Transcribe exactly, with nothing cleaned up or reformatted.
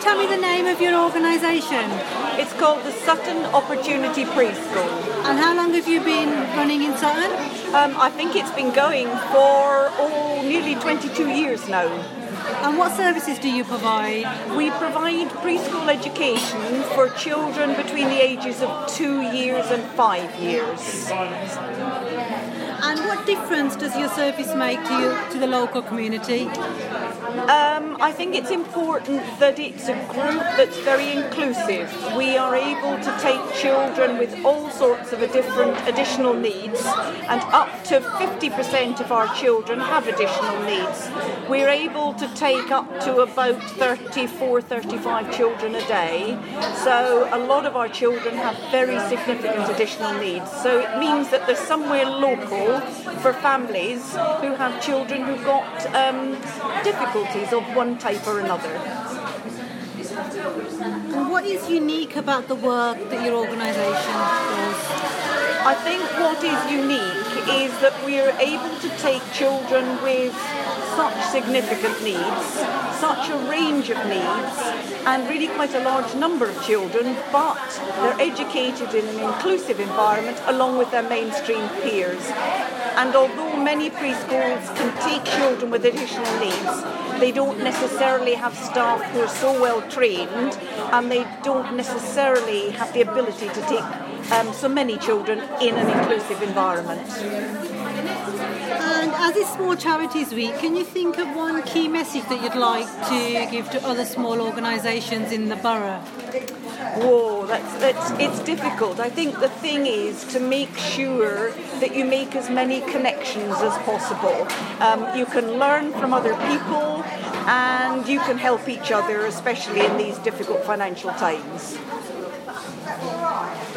tell me the name of your organisation? It's called the Sutton Opportunity Preschool. And how long have you been running in Sutton? Um, I think it's been going for oh, nearly twenty-two years now. And what services do you provide? We provide preschool education for children between the ages of two years and five years. And what difference does your service make to you, to the local community? Um, I think it's important that it's a group that's very inclusive. We are able to take children with all sorts of different additional needs, and up to fifty percent of our children have additional needs. We're able to take up to about thirty-four, thirty-five children a day, so a lot of our children have very significant additional needs. So it means that there's somewhere local for families who have children who've got um, difficulties of one type or another. And what is unique about the work that your organisation does? I think what is unique is that we're able to take children with such significant needs, such a range of needs, and really quite a large number of children, but they're educated in an inclusive environment along with their mainstream peers. And although many preschools can take children with additional needs, they don't necessarily have staff who are so well trained, and they don't necessarily have the ability to take um, so many children in an inclusive environment. And as it's Small Charities Week, can you think of one key message that you'd like to give to other small organisations in the borough? Whoa, that's, that's, it's difficult. I think the thing is to make sure that you make as many connections as possible. Um, you can learn from other people and you can help each other, especially in these difficult financial times.